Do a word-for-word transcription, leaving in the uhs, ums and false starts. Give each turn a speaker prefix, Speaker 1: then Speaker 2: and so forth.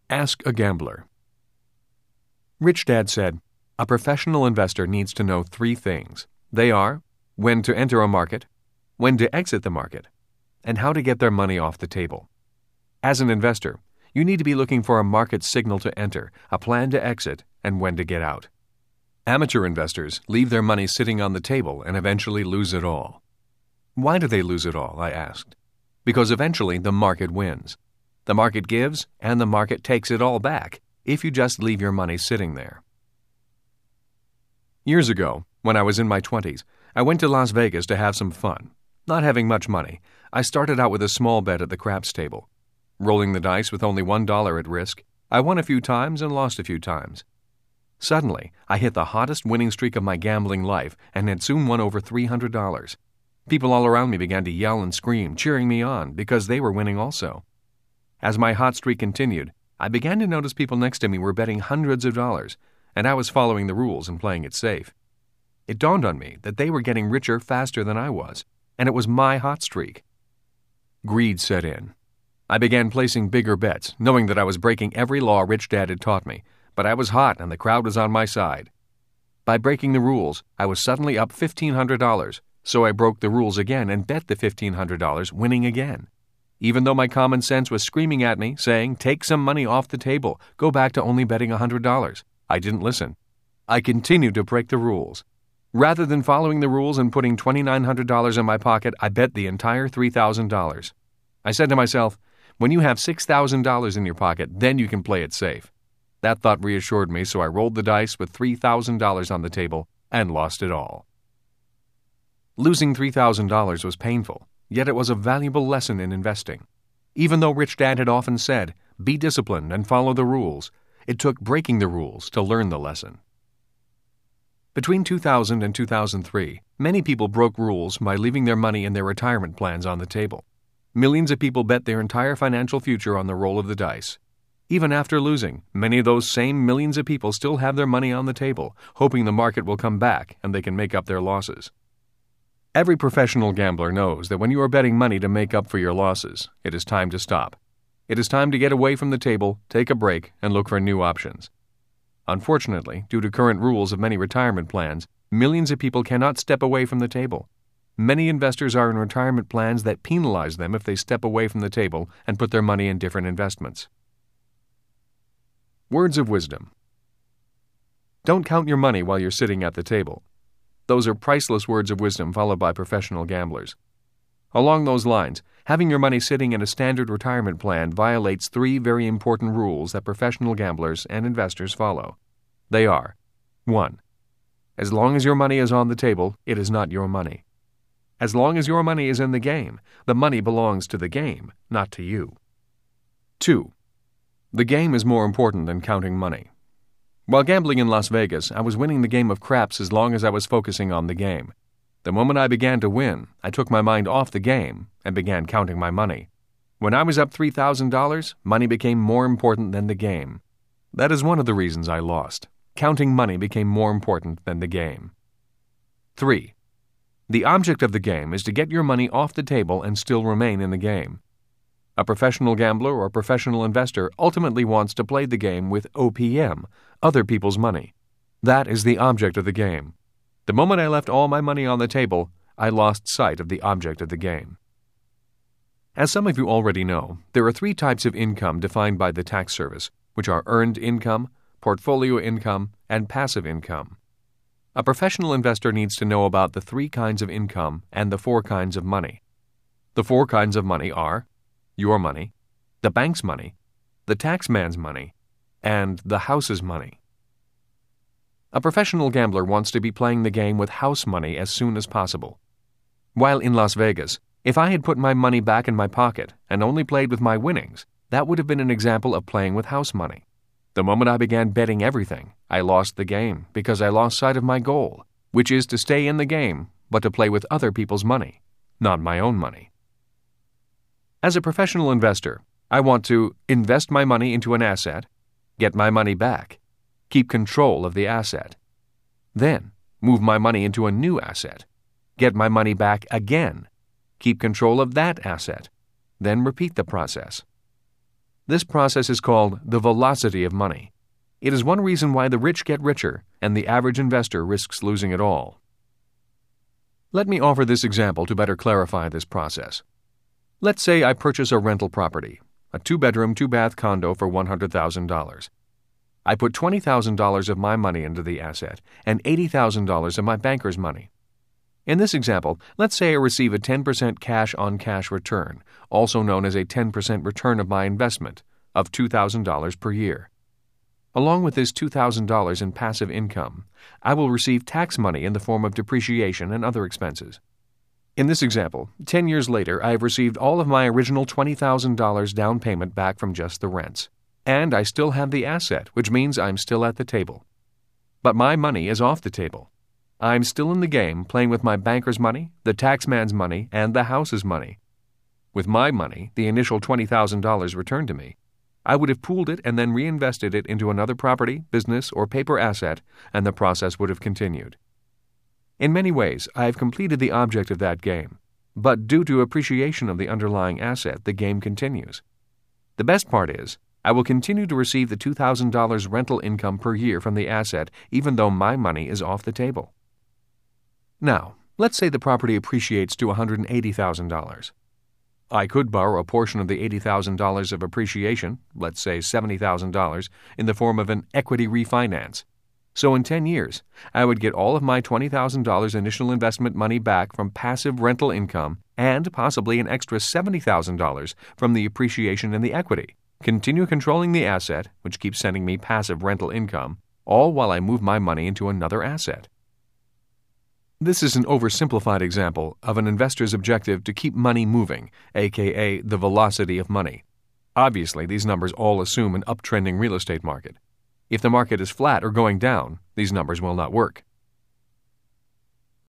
Speaker 1: Ask a Gambler. Rich Dad said, a professional investor needs to know three things. They are when to enter a market, when to exit the market, and how to get their money off the table. As an investor, you need to be looking for a market signal to enter, a plan to exit, and when to get out. Amateur investors leave their money sitting on the table and eventually lose it all. Why do they lose it all? I asked. Because eventually the market wins. The market gives, and the market takes it all back if you just leave your money sitting there. Years ago, when I was in my twenties, I went to Las Vegas to have some fun. Not having much money, I started out with a small bet at the craps table. Rolling the dice with only one dollar at risk, I won a few times and lost a few times. Suddenly, I hit the hottest winning streak of my gambling life and had soon won over three hundred dollars. People all around me began to yell and scream, cheering me on because they were winning also. As my hot streak continued, I began to notice people next to me were betting hundreds of dollars, and I was following the rules and playing it safe. It dawned on me that they were getting richer faster than I was, and it was my hot streak. Greed set in. I began placing bigger bets, knowing that I was breaking every law Rich Dad had taught me, but I was hot and the crowd was on my side. By breaking the rules, I was suddenly up fifteen hundred dollars, so I broke the rules again and bet the fifteen hundred dollars, winning again. Even though my common sense was screaming at me, saying, take some money off the table, go back to only betting one hundred dollars. I didn't listen. I continued to break the rules. Rather than following the rules and putting two thousand nine hundred dollars in my pocket, I bet the entire three thousand dollars. I said to myself, when you have six thousand dollars in your pocket, then you can play it safe. That thought reassured me, so I rolled the dice with three thousand dollars on the table and lost it all. Losing three thousand dollars was painful, yet it was a valuable lesson in investing. Even though Rich Dad had often said, be disciplined and follow the rules, it took breaking the rules to learn the lesson. Between two thousand and two thousand three, many people broke rules by leaving their money in their retirement plans on the table. Millions of people bet their entire financial future on the roll of the dice. Even after losing, many of those same millions of people still have their money on the table, hoping the market will come back and they can make up their losses. Every professional gambler knows that when you are betting money to make up for your losses, it is time to stop. It is time to get away from the table, take a break, and look for new options. Unfortunately, due to current rules of many retirement plans, millions of people cannot step away from the table. Many investors are in retirement plans that penalize them if they step away from the table and put their money in different investments. Words of wisdom. Don't count your money while you're sitting at the table. Those are priceless words of wisdom followed by professional gamblers. Along those lines, having your money sitting in a standard retirement plan violates three very important rules that professional gamblers and investors follow. They are: one. As long as your money is on the table, it is not your money. As long as your money is in the game, the money belongs to the game, not to you. two. The game is more important than counting money. While gambling in Las Vegas, I was winning the game of craps as long as I was focusing on the game. The moment I began to win, I took my mind off the game and began counting my money. When I was up three thousand dollars, money became more important than the game. That is one of the reasons I lost. Counting money became more important than the game. three. The object of the game is to get your money off the table and still remain in the game. A professional gambler or professional investor ultimately wants to play the game with O P M, other people's money. That is the object of the game. The moment I left all my money on the table, I lost sight of the object of the game. As some of you already know, there are three types of income defined by the tax service, which are earned income, portfolio income, and passive income. A professional investor needs to know about the three kinds of income and the four kinds of money. The four kinds of money are your money, the bank's money, the taxman's money, and the house's money. A professional gambler wants to be playing the game with house money as soon as possible. While in Las Vegas, if I had put my money back in my pocket and only played with my winnings, that would have been an example of playing with house money. The moment I began betting everything, I lost the game because I lost sight of my goal, which is to stay in the game, but to play with other people's money, not my own money. As a professional investor, I want to invest my money into an asset, get my money back, keep control of the asset, then move my money into a new asset, get my money back again, keep control of that asset, then repeat the process. This process is called the velocity of money. It is one reason why the rich get richer and the average investor risks losing it all. Let me offer this example to better clarify this process. Let's say I purchase a rental property, a two-bedroom, two-bath condo for one hundred thousand dollars. I put twenty thousand dollars of my money into the asset and eighty thousand dollars of my banker's money. In this example, let's say I receive a ten percent cash-on-cash return, also known as a ten percent return of my investment, of two thousand dollars per year. Along with this two thousand dollars in passive income, I will receive tax money in the form of depreciation and other expenses. In this example, ten years later, I have received all of my original twenty thousand dollars down payment back from just the rents. And I still have the asset, which means I'm still at the table. But my money is off the table. I'm still in the game, playing with my banker's money, the taxman's money, and the house's money. With my money, the initial twenty thousand dollars returned to me, I would have pooled it and then reinvested it into another property, business, or paper asset, and the process would have continued. In many ways, I have completed the object of that game, but due to appreciation of the underlying asset, the game continues. The best part is, I will continue to receive the two thousand dollars rental income per year from the asset even though my money is off the table. Now, let's say the property appreciates to one hundred eighty thousand dollars. I could borrow a portion of the eighty thousand dollars of appreciation, let's say seventy thousand dollars, in the form of an equity refinance. So in ten years, I would get all of my twenty thousand dollars initial investment money back from passive rental income and possibly an extra seventy thousand dollars from the appreciation in the equity. Continue controlling the asset, which keeps sending me passive rental income, all while I move my money into another asset. This is an oversimplified example of an investor's objective to keep money moving, aka the velocity of money. Obviously, these numbers all assume an uptrending real estate market. If the market is flat or going down, these numbers will not work.